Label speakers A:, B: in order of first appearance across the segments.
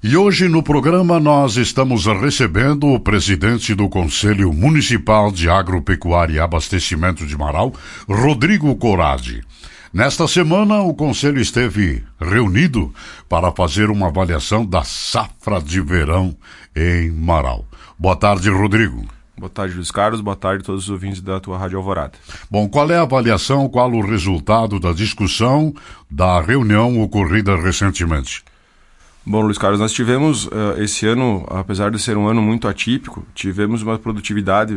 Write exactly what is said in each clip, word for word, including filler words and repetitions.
A: E hoje no programa nós estamos recebendo o presidente do Conselho Municipal de Agropecuária e Abastecimento de Marau, Rodrigo Corradi. Nesta semana o Conselho esteve reunido para fazer uma avaliação da safra de verão em Marau. Boa tarde, Rodrigo.
B: Boa tarde, Luiz Carlos. Boa tarde a todos os ouvintes da tua Rádio Alvorada.
A: Bom, qual é a avaliação, qual o resultado da discussão da reunião ocorrida recentemente?
B: Bom, Luiz Carlos, nós tivemos uh, esse ano, apesar de ser um ano muito atípico, tivemos uma produtividade uh,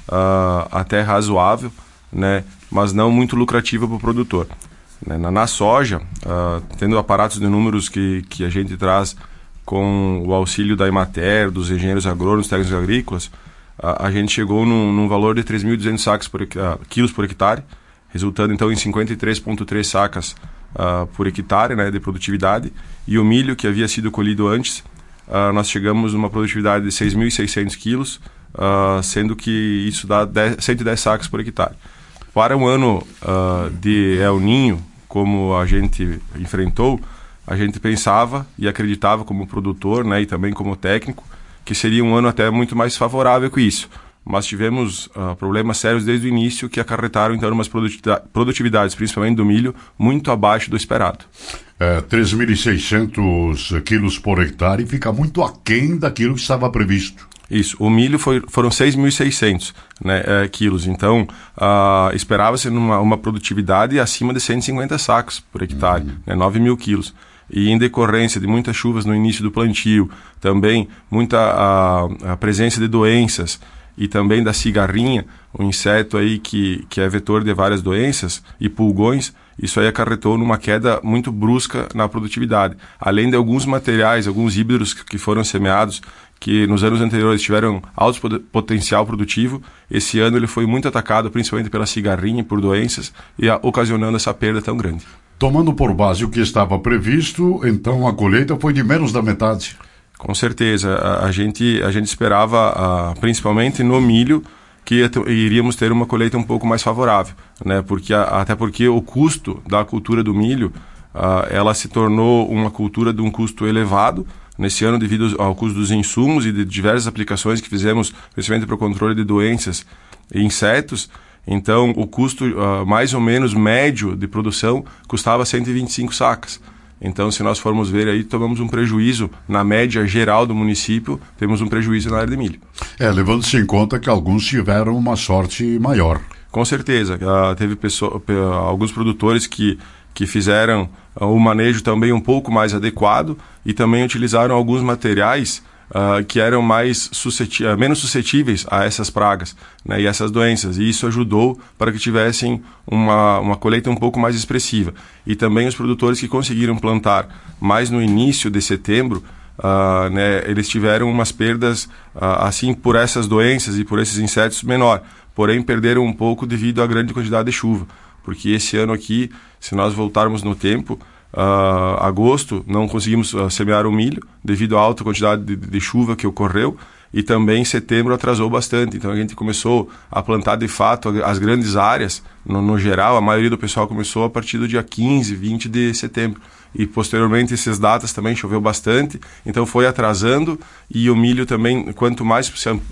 B: até razoável, né, mas não muito lucrativa para o produtor. Né, na, na soja, uh, tendo aparatos de números que, que a gente traz com o auxílio da Emater, dos engenheiros agrônomos, técnicos agrícolas, uh, a gente chegou num, num valor de três mil e duzentos sacos por, uh, quilos por hectare, resultando então em cinquenta e três vírgula três sacas Uh, por hectare, né, de produtividade, e o milho que havia sido colhido antes, uh, nós chegamos numa produtividade de seis mil e seiscentos quilos, uh, sendo que isso dá dez, cento e dez sacos por hectare. Para um ano uh, de El Niño, como a gente enfrentou, a gente pensava e acreditava como produtor, né, e também como técnico, que seria um ano até muito mais favorável que isso. Mas tivemos uh, problemas sérios desde o início que acarretaram então umas produtividades, principalmente do milho, muito abaixo do esperado.
A: É, três mil e seiscentos quilos por hectare fica muito aquém daquilo que estava previsto.
B: Isso, o milho foi, foram seis mil e seiscentos, né, é, quilos, então uh, esperava-se uma, uma produtividade acima de cento e cinquenta sacos por hectare, uhum. né, nove mil quilos. E em decorrência de muitas chuvas no início do plantio, também muita uh, a presença de doenças, e também da cigarrinha, um inseto aí que, que é vetor de várias doenças, e pulgões, isso aí acarretou numa queda muito brusca na produtividade. Além de alguns materiais, alguns híbridos que foram semeados, que nos anos anteriores tiveram alto potencial produtivo, esse ano ele foi muito atacado, principalmente pela cigarrinha e por doenças, e a, ocasionando essa perda tão grande.
A: Tomando por base o que estava previsto, então a colheita foi de menos da metade.
B: Com certeza, a, a, gente, a gente esperava, a, principalmente no milho, que ia ter, iríamos ter uma colheita um pouco mais favorável, né? Porque, a, até porque o custo da cultura do milho, a, ela se tornou uma cultura de um custo elevado, nesse ano devido ao custo dos insumos e de diversas aplicações que fizemos, principalmente para o controle de doenças e insetos. Então, o custo a, mais ou menos médio de produção custava cento e vinte e cinco sacas. Então, se nós formos ver aí, tomamos um prejuízo na média geral do município, temos um prejuízo na área de milho.
A: É, levando-se em conta que alguns tiveram uma sorte maior.
B: Com certeza. Uh, teve pessoa, uh, alguns produtores que, que fizeram uh, o manejo também um pouco mais adequado e também utilizaram alguns materiais Uh, que eram mais susceti- uh, menos suscetíveis a essas pragas, né, e essas doenças. E isso ajudou para que tivessem uma, uma colheita um pouco mais expressiva. E também os produtores que conseguiram plantar mais no início de setembro, uh, né, eles tiveram umas perdas, uh, assim, por essas doenças e por esses insetos menor. Porém, perderam um pouco devido à grande quantidade de chuva. Porque esse ano aqui, se nós voltarmos no tempo, Uh, agosto não conseguimos uh, semear o milho devido à alta quantidade de, de chuva que ocorreu, e também setembro atrasou bastante, então a gente começou a plantar de fato as grandes áreas, no, no geral a maioria do pessoal começou a partir do dia quinze, vinte de setembro, e posteriormente essas datas também choveu bastante, então foi atrasando, e o milho também, quanto mais se, uh,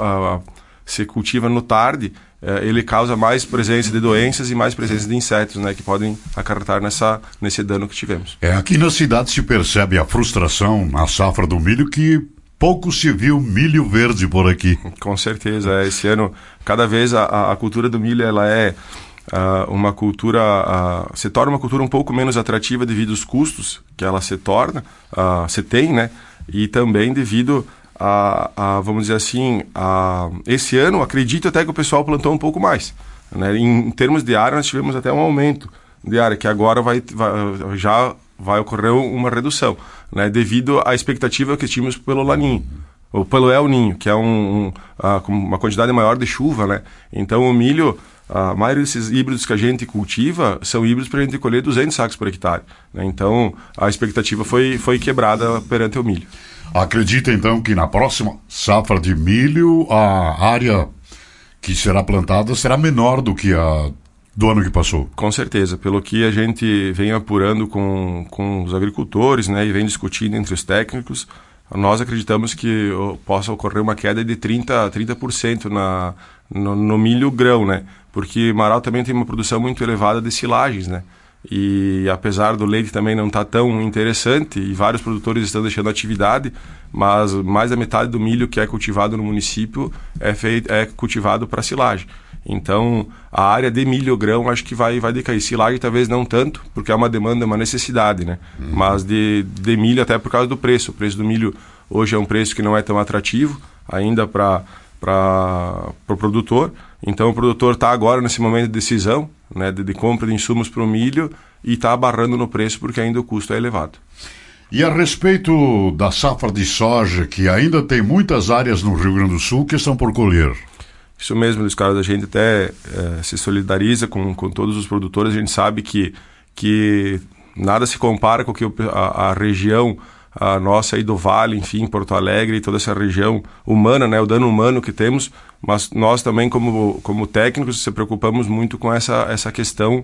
B: se cultiva no tarde, ele causa mais presença de doenças e mais presença de insetos, né, que podem acarretar nessa, nesse dano que tivemos.
A: É, aqui na cidade se percebe a frustração na safra do milho, que pouco se viu milho verde por aqui.
B: Com certeza, esse ano cada vez a, a cultura do milho ela é uh, uma cultura, uh, se torna uma cultura um pouco menos atrativa devido aos custos que ela se torna, uh, se tem, né, e também devido A, a, vamos dizer assim, a, esse ano acredito até que o pessoal plantou um pouco mais, né? Em, em termos de área nós tivemos até um aumento de área, que agora vai, vai, já vai ocorrer uma redução, né? Devido à expectativa que tínhamos pelo Laninho, ou pelo El Niño, que é um, um, a, uma quantidade maior de chuva, né? Então o milho, a maioria desses híbridos que a gente cultiva são híbridos para a gente colher duzentos sacos por hectare, né? Então a expectativa foi, foi quebrada perante o milho.
A: Acredita então que na próxima safra de milho a área que será plantada será menor do que a do ano que passou?
B: Com certeza, pelo que a gente vem apurando com, com os agricultores, né, e vem discutindo entre os técnicos, nós acreditamos que possa ocorrer uma queda de trinta por cento na, no, no milho grão, né? Porque Marau também tem uma produção muito elevada de silagens, né? E apesar do leite também não estar tão interessante e vários produtores estão deixando a atividade, mas mais da metade do milho que é cultivado no município é, feito, é cultivado para silagem. Então, a área de milho grão acho que vai, vai decair. Silagem talvez não tanto, porque é uma demanda, uma necessidade, né? Uhum. Mas de, de milho até por causa do preço. O preço do milho hoje é um preço que não é tão atrativo ainda para para o pro produtor. Então, o produtor está agora nesse momento de decisão, né, de, de compra de insumos para o milho e está abarrando no preço porque ainda o custo é elevado.
A: E a respeito da safra de soja, que ainda tem muitas áreas no Rio Grande do Sul que estão por colher.
B: Isso mesmo, Luiz Carlos, a gente até é, se solidariza com, com todos os produtores, a gente sabe que, que nada se compara com o que a, a região a nossa aí do Vale, enfim, Porto Alegre e toda essa região humana, né, o dano humano que temos, mas nós também como, como técnicos se preocupamos muito com essa, essa questão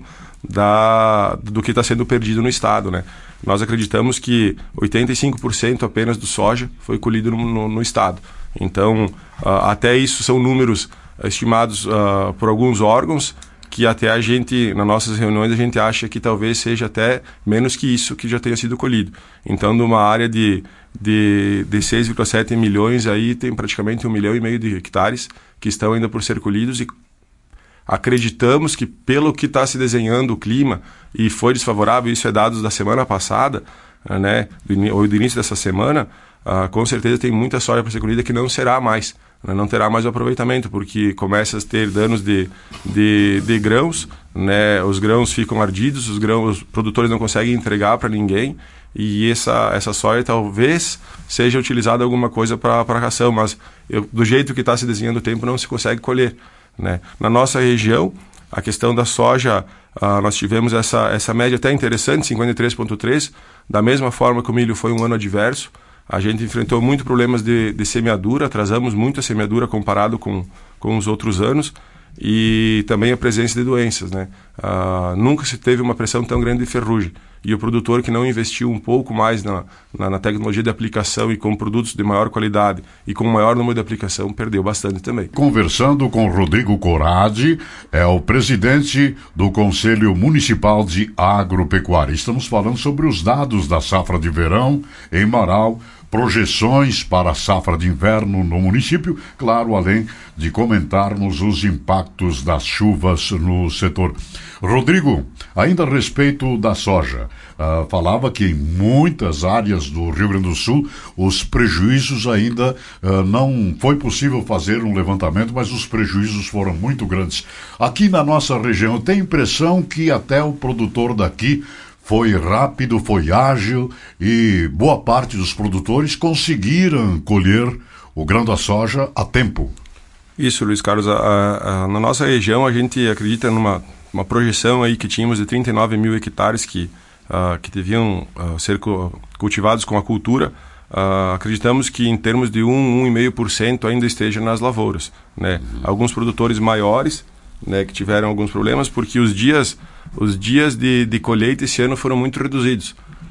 B: da, do que está sendo perdido no estado, né. Nós acreditamos que oitenta e cinco por cento apenas do soja foi colhido no, no, no estado. Então, uh, até isso são números estimados uh, por alguns órgãos, que até a gente, nas nossas reuniões, a gente acha que talvez seja até menos que isso que já tenha sido colhido. Então, numa área de, de, de seis vírgula sete milhões, aí tem praticamente um milhão e meio de hectares que estão ainda por ser colhidos e acreditamos que, pelo que está se desenhando o clima, e foi desfavorável, isso é dados da semana passada, né, do, ou do início dessa semana, uh, com certeza tem muita soja para ser colhida que não será mais. Não terá mais o aproveitamento, porque começa a ter danos de, de, de grãos, né? Os grãos ficam ardidos, os, grãos, os produtores não conseguem entregar para ninguém, e essa, essa soja talvez seja utilizada alguma coisa para a ração, mas eu, do jeito que está se desenhando o tempo não se consegue colher, né? Na nossa região, a questão da soja, uh, nós tivemos essa, essa média até interessante, cinquenta e três vírgula três, da mesma forma que o milho foi um ano adverso. A gente enfrentou muitos problemas de, de semeadura, atrasamos muito a semeadura comparado com, com os outros anos, e também a presença de doenças, né? Ah, nunca se teve uma pressão tão grande de ferrugem, e o produtor que não investiu um pouco mais na, na, na tecnologia de aplicação e com produtos de maior qualidade e com maior número de aplicação, perdeu bastante também.
A: Conversando com Rodrigo Corradi, é o presidente do Conselho Municipal de Agropecuária. Estamos falando sobre os dados da safra de verão em Marau, projeções para a safra de inverno no município, claro, além de comentarmos os impactos das chuvas no setor. Rodrigo, ainda a respeito da soja, uh, falava que em muitas áreas do Rio Grande do Sul os prejuízos ainda uh, não foi possível fazer um levantamento, mas os prejuízos foram muito grandes. Aqui na nossa região, tem a impressão que até o produtor daqui foi rápido, foi ágil e boa parte dos produtores conseguiram colher o grão da soja a tempo.
B: Isso, Luiz Carlos. A, a, a, na nossa região, a gente acredita numa uma projeção aí que tínhamos de trinta e nove mil hectares que, uh, que deviam uh, ser co- cultivados com a cultura. Uh, acreditamos que em termos de um, um vírgula cinco por cento ainda esteja nas lavouras, né? Uhum. Alguns produtores maiores, né, que tiveram alguns problemas porque os dias, os dias de, de colheita esse ano foram muito reduzidos.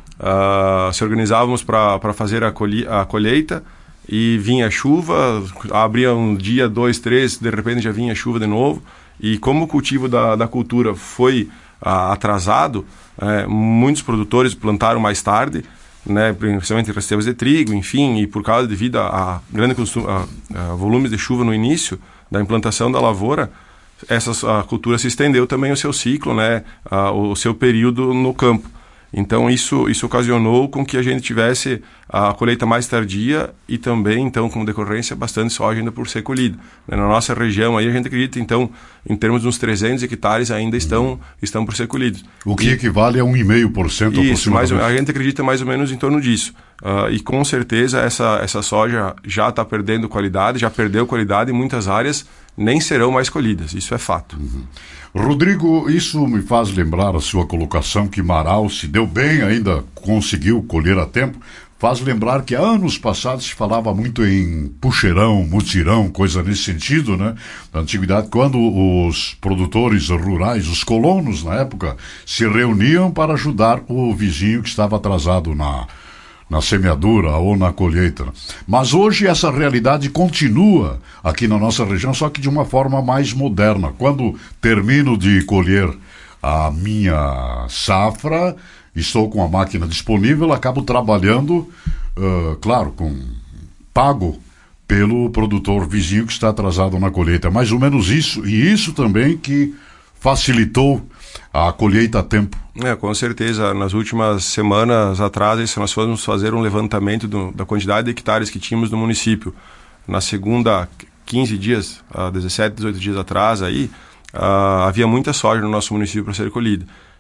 B: Uh, se organizávamos para fazer a, colhe- a colheita e vinha chuva, abria um dia, dois, três, de repente já vinha chuva de novo. E como o cultivo da, da cultura foi uh, atrasado, uh, muitos produtores plantaram mais tarde, né, principalmente rasteiras de trigo, enfim, e por causa devido a, a grande consumo, a, a volumes de chuva no início da implantação da lavoura, essa a cultura se estendeu também o seu ciclo, né, a, o seu período no campo. Então isso, isso ocasionou com que a gente tivesse a colheita mais tardia e também, então, como decorrência, bastante soja ainda por ser colhida. Na nossa região, aí a gente acredita, então, em termos de uns trezentos hectares ainda estão, estão por ser colhidos.
A: O que e, equivale a um vírgula cinco por cento
B: Isso, mais, a gente acredita mais ou menos em torno disso. Uh, e com certeza essa, essa soja já está perdendo qualidade, já perdeu qualidade, e muitas áreas nem serão mais colhidas, isso é fato.
A: Uhum. Rodrigo, isso me faz lembrar a sua colocação que Marau se deu bem, ainda conseguiu colher a tempo. Faz lembrar que há anos passados se falava muito em puxeirão, mutirão, coisa nesse sentido, né? Na antiguidade, quando os produtores rurais, os colonos na época, se reuniam para ajudar o vizinho que estava atrasado na, na semeadura ou na colheita. Mas hoje essa realidade continua aqui na nossa região, só que de uma forma mais moderna. Quando termino de colher a minha safra, estou com a máquina disponível, acabo trabalhando, uh, claro, com pago pelo produtor vizinho que está atrasado na colheita. Mais ou menos isso, e isso também que facilitou a colheita a tempo.
B: É, com certeza. Nas últimas semanas atrás, nós fomos fazer um levantamento do, da quantidade de hectares que tínhamos no município. Na segunda, quinze dias, uh, dezessete, dezoito dias atrás, aí, uh, havia muita soja no nosso município para ser colhida.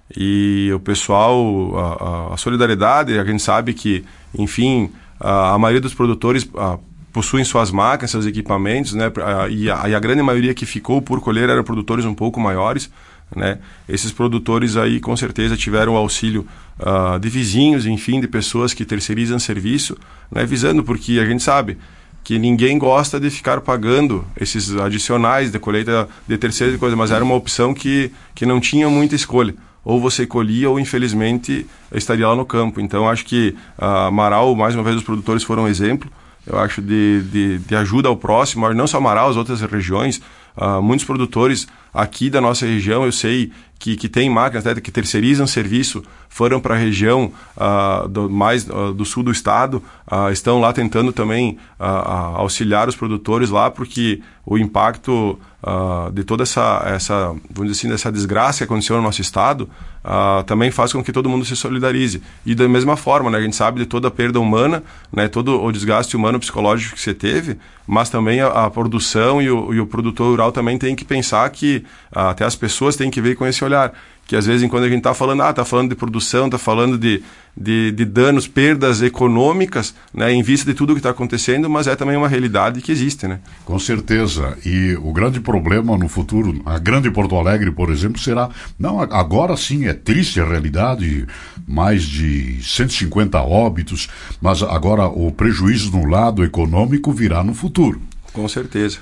B: E o pessoal, a, a solidariedade, a gente sabe que, enfim, a, a maioria dos produtores a, possuem suas máquinas, seus equipamentos, né? E a, e a grande maioria que ficou por colher eram produtores um pouco maiores, né? Esses produtores aí com certeza tiveram o auxílio uh, de vizinhos, enfim, de pessoas que terceirizam serviço, né? Visando, porque a gente sabe que ninguém gosta de ficar pagando esses adicionais de colheita de terceira e coisa, mas era uma opção que, que não tinha muita escolha. Ou você colhia ou, infelizmente, estaria lá no campo. Então, acho que uh, Marau, mais uma vez, os produtores foram um exemplo, eu acho, de, de, de ajuda ao próximo, não só Marau, as outras regiões. Uh, muitos produtores aqui da nossa região, eu sei que, que tem máquinas, né, que terceirizam serviço, foram para a região uh, do, mais uh, do sul do estado, uh, estão lá tentando também uh, uh, auxiliar os produtores lá, porque o impacto uh, de toda essa, essa, vamos dizer assim, dessa desgraça que aconteceu no nosso estado, uh, também faz com que todo mundo se solidarize. E da mesma forma, né, a gente sabe de toda a perda humana, né, todo o desgaste humano psicológico que você teve, mas também a, a produção e o, e o produtor rural também tem que pensar que uh, até as pessoas têm que ver com esse olhar. Que às vezes, quando a gente está falando, ah, está falando de produção, está falando de, de, de danos, perdas econômicas, né, em vista de tudo que está acontecendo, mas é também uma realidade que existe, né?
A: Com certeza. E o grande problema no futuro, a grande Porto Alegre, por exemplo, será... Não, agora sim é triste a realidade, mais de cento e cinquenta óbitos, mas agora o prejuízo no lado econômico virá no futuro.
B: Com certeza.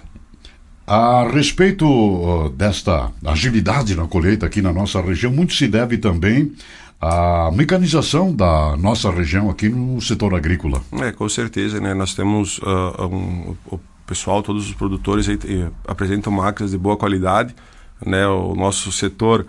A: A respeito uh, desta agilidade na colheita aqui na nossa região, muito se deve também à mecanização da nossa região aqui no setor agrícola.
B: É, com certeza, né? Nós temos uh, um, o pessoal, todos os produtores aí, eh, apresentam máquinas de boa qualidade, né? O nosso setor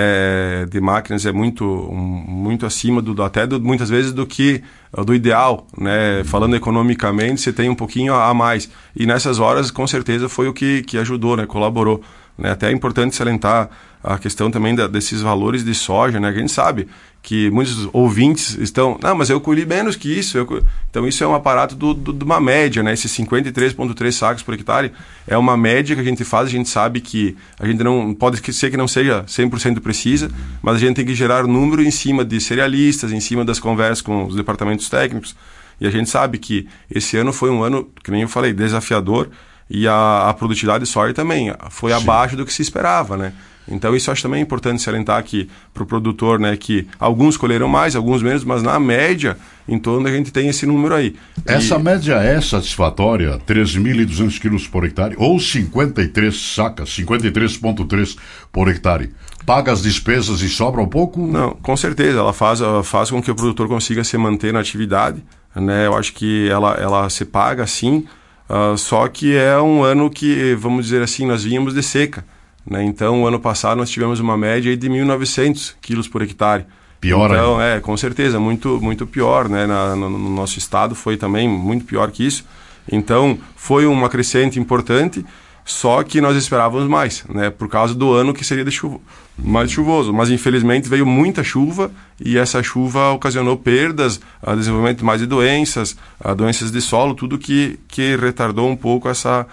B: é, de máquinas é muito, um, muito acima do, até do, muitas vezes do que do ideal, né? Falando economicamente, você tem um pouquinho a mais. E nessas horas, com certeza, foi o que, que ajudou, né? Colaborou. Né? Até é importante salientar a questão também da, desses valores de soja, né? Que a gente sabe que muitos ouvintes estão... Não, mas eu colhi menos que isso. Eu... Então, isso é um aparato do, do, de uma média, né? Esses cinquenta e três vírgula três sacos por hectare é uma média que a gente faz. A gente sabe que a gente não... Pode ser que não seja cem por cento precisa, mas a gente tem que gerar número em cima de cerealistas, em cima das conversas com os departamentos técnicos. E a gente sabe que esse ano foi um ano, que nem eu falei, desafiador, e a, a produtividade de soja também foi Sim. abaixo do que se esperava, né? Então isso eu acho também importante salientar aqui para o produtor, né, que alguns colheram mais, alguns menos, mas na média, em torno a gente tem esse número aí.
A: Essa
B: e...
A: média é satisfatória, três mil e duzentos quilos por hectare, ou cinquenta e três sacas, cinquenta e três vírgula três por hectare. Paga as despesas e sobra um pouco?
B: Não, com certeza, ela faz, ela faz com que o produtor consiga se manter na atividade, né? Eu acho que ela, ela se paga sim, uh, só que é um ano que, vamos dizer assim, nós vínhamos de seca. Né? Então, o ano passado nós tivemos uma média de mil e novecentos quilos por hectare.
A: Pior
B: Então,
A: ainda.
B: é, com certeza, muito, muito pior, né? Na, no, no nosso estado foi também muito pior que isso. Então, foi uma crescente importante, só que nós esperávamos mais, né? Por causa do ano que seria de chuva, mais chuvoso. Mas, infelizmente, veio muita chuva e essa chuva ocasionou perdas, a desenvolvimento mais de doenças, a doenças de solo, tudo que, que retardou um pouco essa,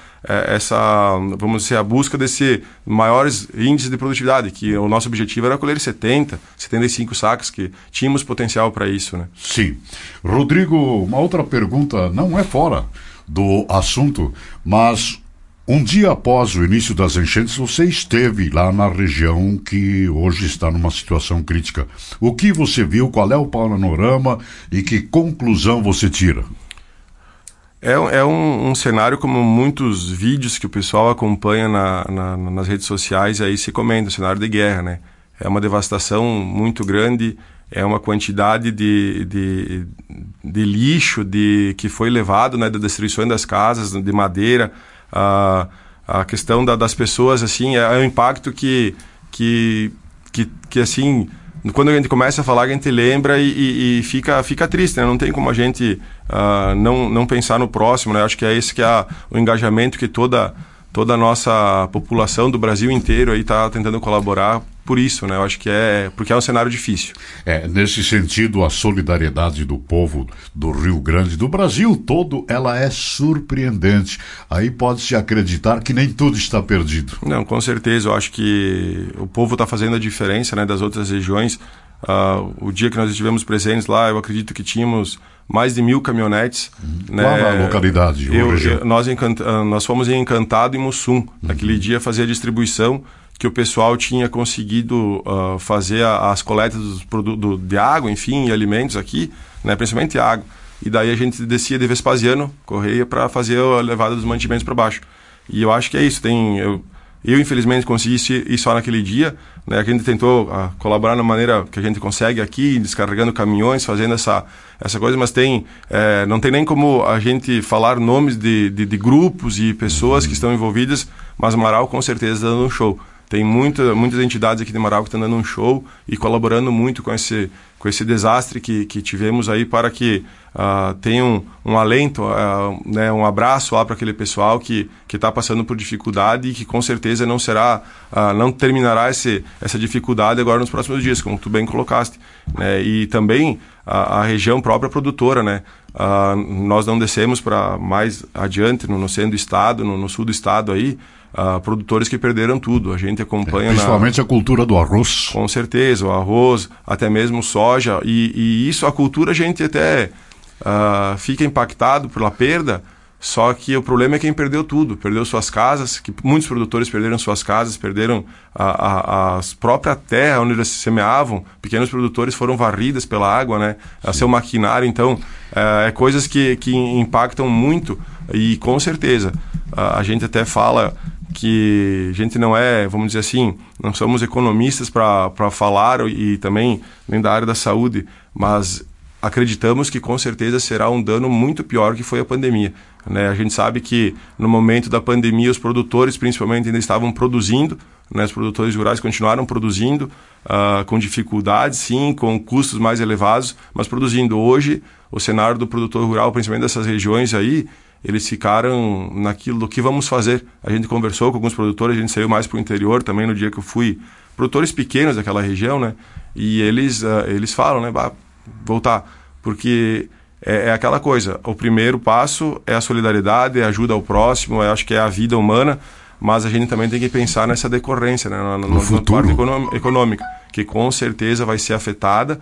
B: essa, vamos dizer, a busca desse maiores índices de produtividade, que o nosso objetivo era colher setenta, setenta e cinco sacas, que tínhamos potencial para isso, né?
A: Sim. Rodrigo, uma outra pergunta, não é fora do assunto, mas... Um dia após o início das enchentes, você esteve lá na região que hoje está numa situação crítica. O que você viu, qual é o panorama e que conclusão você tira?
B: É, é um, um cenário como muitos vídeos que o pessoal acompanha na, na, nas redes sociais, aí se comenta, um cenário de guerra, né? É uma devastação muito grande, é uma quantidade de, de, de lixo de, que foi levado, né, da destruição das casas, de madeira, a, a questão da, das pessoas, assim, é, é um impacto que, que, que, que, assim, quando a gente começa a falar, a gente lembra e, e, e fica, fica triste, né? Não tem como a gente uh, não, não pensar no próximo, né? Acho que é esse que é o engajamento que toda, toda a nossa população do Brasil inteiro aí está tentando colaborar por isso, né? Eu acho que é porque é um cenário difícil.
A: É, nesse sentido, a solidariedade do povo do Rio Grande, do Brasil todo, ela é surpreendente. Aí pode-se acreditar que nem tudo está perdido.
B: Não, com certeza. Eu acho que o povo está fazendo a diferença, né, das outras regiões. Uh, o dia que nós estivemos presentes lá, eu acredito que tínhamos mais de mil caminhonetes. Hum, né?
A: Qual a localidade?
B: Eu, eu, nós, encanta, nós fomos em Encantado e Mussum. Uhum. Naquele dia fazer a distribuição, que o pessoal tinha conseguido uh, fazer a, as coletas dos produtos de água, enfim, e alimentos aqui, né, principalmente água. E daí a gente descia de Vespasiano, Correia, para fazer a levada dos mantimentos para baixo. E eu acho que é isso. Tem, eu, eu infelizmente, consegui ir só naquele dia. Né, a gente tentou uh, colaborar da maneira que a gente consegue aqui, descarregando caminhões, fazendo essa, essa coisa, mas tem, é, não tem nem como a gente falar nomes de, de, de grupos e pessoas que estão envolvidas, mas Marau com certeza está dando um show. Tem muita, muitas entidades aqui de Marau que estão dando um show e colaborando muito com esse, com esse desastre que, que tivemos aí, para que uh, tenha um, um alento, uh, né, um abraço lá para aquele pessoal que está passando por dificuldade e que com certeza não será, uh, não terminará esse, essa dificuldade agora nos próximos dias, como tu bem colocaste. Né? E também a, a região própria produtora, né? Uh, nós não descemos para mais adiante, no, no centro do estado, no, no sul do estado aí, Uh, produtores que perderam tudo. A gente acompanha... É,
A: principalmente na... a cultura do arroz.
B: Com certeza, o arroz, até mesmo soja. E, e isso, a cultura, a gente até uh, fica impactado pela perda, só que o problema é quem perdeu tudo. Perdeu suas casas, que muitos produtores perderam suas casas, perderam a, a, a própria terra onde eles se semeavam. Pequenos produtores foram varridas pela água, né? A seu maquinário. Então, uh, é coisas que, que impactam muito e, com certeza, uh, a gente até fala... que a gente não é, vamos dizer assim, não somos economistas para falar e também nem da área da saúde, mas acreditamos que com certeza será um dano muito pior que foi a pandemia. Né? A gente sabe que no momento da pandemia os produtores principalmente ainda estavam produzindo, né? Os produtores rurais continuaram produzindo, uh, com dificuldades, sim, com custos mais elevados, mas produzindo. Hoje, o cenário do produtor rural, principalmente dessas regiões aí, eles ficaram naquilo do que vamos fazer. A gente conversou com alguns produtores, a gente saiu mais para o interior também no dia que eu fui, produtores pequenos daquela região, né? E eles, uh, eles falam, né? Bah, voltar, porque é, é aquela coisa, o primeiro passo é a solidariedade, é a ajuda ao próximo, eu acho que é a vida humana, mas a gente também tem que pensar nessa decorrência, né? Na,
A: no, no futuro.
B: Na parte econômica, que com certeza vai ser afetada.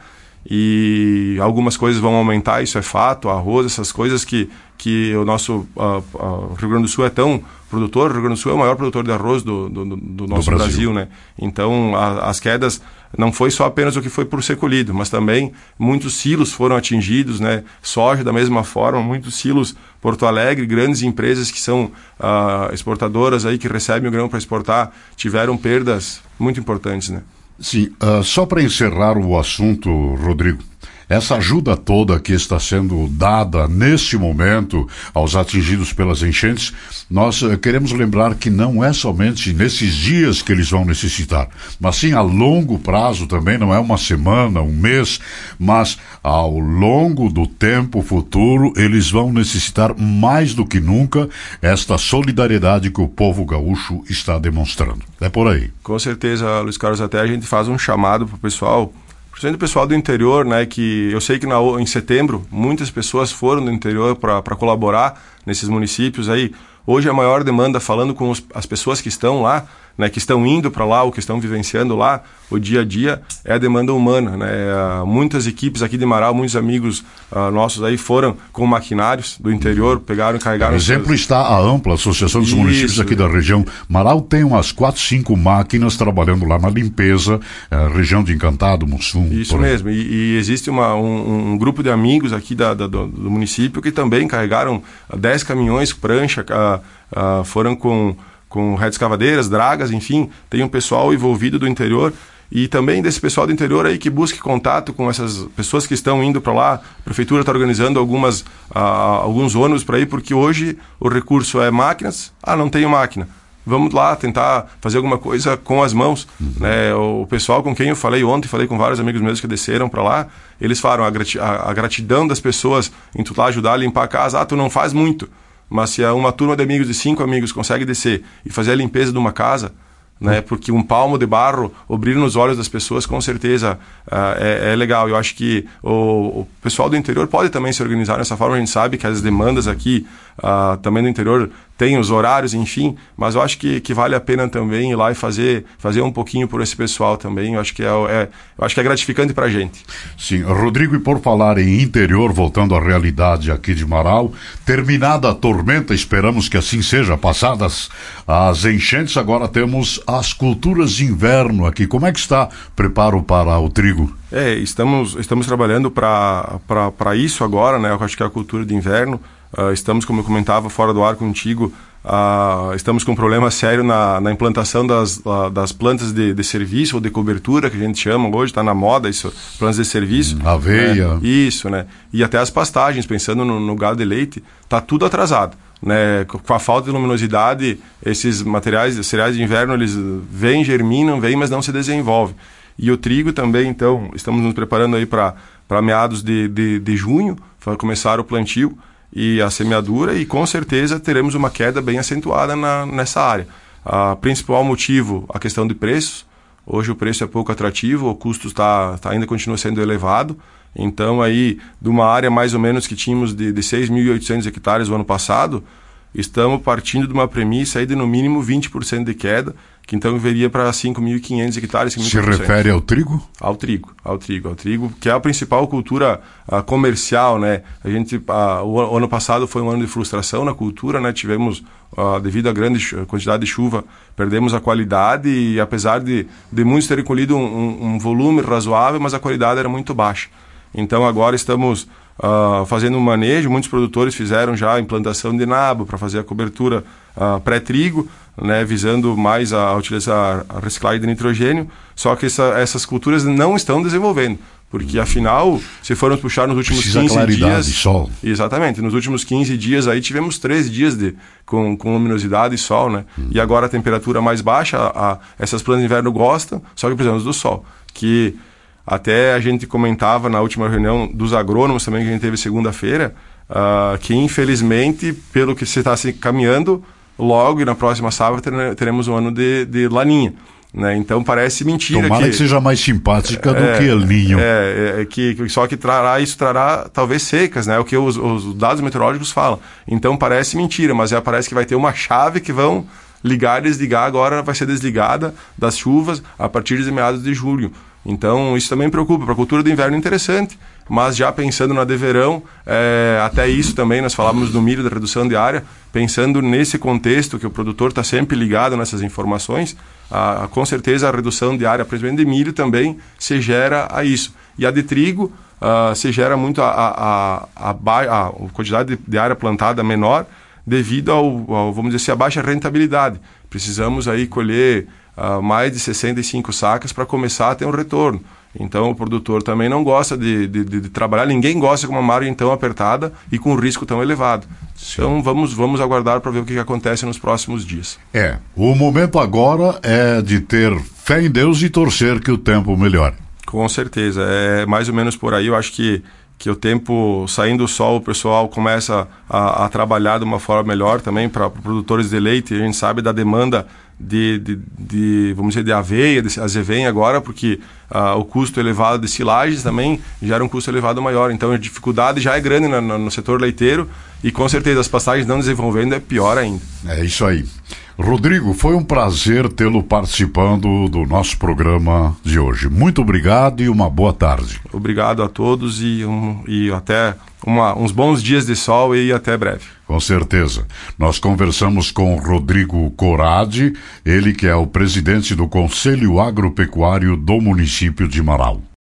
B: E algumas coisas vão aumentar, isso é fato, arroz, essas coisas que, que o nosso uh, uh, Rio Grande do Sul é tão produtor. O Rio Grande do Sul é o maior produtor de arroz do, do, do nosso do Brasil. Brasil, né? Então, a, as quedas não foi só apenas o que foi por ser colhido, mas também muitos silos foram atingidos, né? Soja da mesma forma, muitos silos, Porto Alegre, grandes empresas que são uh, exportadoras aí, que recebem o grão para exportar, tiveram perdas muito importantes, né?
A: Sim, uh, só para encerrar o assunto, Rodrigo, essa ajuda toda que está sendo dada neste momento aos atingidos pelas enchentes, nós uh, queremos lembrar que não é somente nesses dias que eles vão necessitar, mas sim a longo prazo também, não é uma semana, um mês, mas ao longo do tempo futuro eles vão necessitar mais do que nunca esta solidariedade que o povo gaúcho está demonstrando. É por aí.
B: Com certeza, Luiz Carlos, até a gente faz um chamado para o pessoal, principalmente o pessoal do interior, né, que eu sei que na, em setembro muitas pessoas foram do interior para colaborar nesses municípios aí. Hoje a maior demanda, falando com os, as pessoas que estão lá, né, que estão indo para lá ou que estão vivenciando lá o dia a dia, é a demanda humana, né? Muitas equipes aqui de Marau, muitos amigos uh, nossos aí foram com maquinários do interior, pegaram e carregaram...
A: Por exemplo, seus... está a Ampla, Associação dos Isso. Municípios aqui da região. Marau tem umas quatro, cinco máquinas trabalhando lá na limpeza, uh, região de Encantado, Mussum.
B: Isso mesmo, e, e existe uma, um, um grupo de amigos aqui da, da, do, do município que também carregaram dez caminhões, prancha, uh, uh, foram com... com redes cavadeiras, dragas, enfim, tem um pessoal envolvido do interior e também desse pessoal do interior aí que busque contato com essas pessoas que estão indo para lá. A prefeitura está organizando algumas, uh, alguns ônibus para ir, porque hoje o recurso é máquinas. Ah, não tenho máquina. Vamos lá tentar fazer alguma coisa com as mãos. Uhum. Né? O pessoal com quem eu falei ontem, falei com vários amigos meus que desceram para lá, eles falaram a, grati a, a gratidão das pessoas em tu lá ajudar a limpar a casa. Ah, tu não faz muito, mas se uma turma de amigos, de cinco amigos, consegue descer e fazer a limpeza de uma casa, né? Porque um palmo de barro, o brilho nos olhos das pessoas, com certeza uh, é, é legal. Eu acho que o, o pessoal do interior pode também se organizar dessa forma. A gente sabe que as demandas aqui uh, também do interior tem os horários, enfim, mas eu acho que, que vale a pena também ir lá e fazer, fazer um pouquinho por esse pessoal também. Eu acho que é, é, eu acho que é gratificante para a gente.
A: Sim, Rodrigo, e por falar em interior, voltando à realidade aqui de Marau, terminada a tormenta, esperamos que assim seja, passadas as enchentes, agora temos as culturas de inverno aqui. Como é que está o preparo para o trigo?
B: É, estamos, estamos trabalhando para isso agora, né? Eu acho que é a cultura de inverno. Uh, estamos, como eu comentava, fora do ar contigo, uh, estamos com um problema sério na, na implantação das, uh, das plantas de, de serviço ou de cobertura, que a gente chama hoje, está na moda isso, plantas de serviço.
A: Hum, aveia.
B: Né? Isso, né? E até as pastagens, pensando no, no gado de leite, está tudo atrasado. Né? Com a falta de luminosidade, esses materiais, cereais de inverno, eles vêm, germinam, vêm, mas não se desenvolvem. E o trigo também, então, estamos nos preparando aí para meados de, de, de junho, para começar o plantio e a semeadura, e com certeza teremos uma queda bem acentuada na, nessa área. O principal motivo, a questão de preços. Hoje o preço é pouco atrativo, o custo tá, tá, ainda continua sendo elevado. Então, aí, de uma área mais ou menos que tínhamos de, de seis mil e oitocentos hectares o ano passado, estamos partindo de uma premissa aí de no mínimo vinte por cento de queda, que então viria para cinco mil e quinhentos hectares.
A: Se refere ao trigo?
B: Ao trigo, ao trigo, ao trigo, que é a principal cultura uh, comercial, né? A gente, uh, o, o ano passado foi um ano de frustração na cultura, né? Tivemos, uh, devido à grande quantidade de chuva, perdemos a qualidade e apesar de, de muitos terem colhido um, um, um volume razoável, mas a qualidade era muito baixa. Então agora estamos Uh, fazendo um manejo. Muitos produtores fizeram já a implantação de nabo para fazer a cobertura uh, pré-trigo, né, visando mais a, a utilizar a reciclagem de nitrogênio, só que essa, essas culturas não estão desenvolvendo, porque afinal, se formos puxar nos últimos
A: Precisa
B: quinze
A: claridade,
B: dias...
A: sol.
B: Exatamente, nos últimos quinze dias aí tivemos três dias de, com, com luminosidade e sol, né? Hum. E agora a temperatura mais baixa, a, a, essas plantas de inverno gostam, só que precisamos do sol, que até a gente comentava na última reunião dos agrônomos também, que a gente teve segunda-feira, uh, que infelizmente, pelo que se está se caminhando, logo e na próxima safra teremos um ano de, de laninha. Né? Então parece mentira.
A: Tomara
B: que,
A: que seja mais simpática
B: é,
A: do que El Niño.
B: É, é, é que, só que trará, isso trará talvez secas, né? O que os, os dados meteorológicos falam. Então parece mentira, mas é, parece que vai ter uma chave que vão ligar e desligar, agora vai ser desligada das chuvas a partir de meados de julho. Então, isso também preocupa. Para a cultura do inverno é interessante, mas já pensando na de verão, é, até isso também, nós falávamos do milho, da redução de área, pensando nesse contexto que o produtor está sempre ligado nessas informações, a, a, com certeza a redução de área, principalmente de milho, também se gera a isso. E a de trigo uh, se gera muito a, a, a, a, a quantidade de, de área plantada menor, devido ao, ao, vamos dizer assim, a baixa rentabilidade. Precisamos aí colher Uh, mais de sessenta e cinco sacas para começar a ter um retorno. Então o produtor também não gosta de, de, de, de trabalhar, ninguém gosta com uma margem tão apertada e com um risco tão elevado. Sim. Então vamos, vamos aguardar para ver o que, que acontece nos próximos dias.
A: É, o momento agora é de ter fé em Deus e torcer que o tempo melhore.
B: Com certeza, é mais ou menos por aí. Eu acho que que o tempo, saindo do sol, o pessoal começa a, a trabalhar de uma forma melhor também para produtores de leite. A gente sabe da demanda de, de, de vamos dizer, de aveia, de azevém agora, porque uh, o custo elevado de silagens também gera um custo elevado maior. Então a dificuldade já é grande no, no, no setor leiteiro e com certeza as pastagens não desenvolvendo é pior ainda.
A: É isso aí. Rodrigo, foi um prazer tê-lo participando do nosso programa de hoje. Muito obrigado e uma boa tarde.
B: Obrigado a todos e, um, e até uma, uns bons dias de sol e até breve.
A: Com certeza. Nós conversamos com Rodrigo Corradi, ele que é o presidente do Conselho Agropecuário do município de Marau.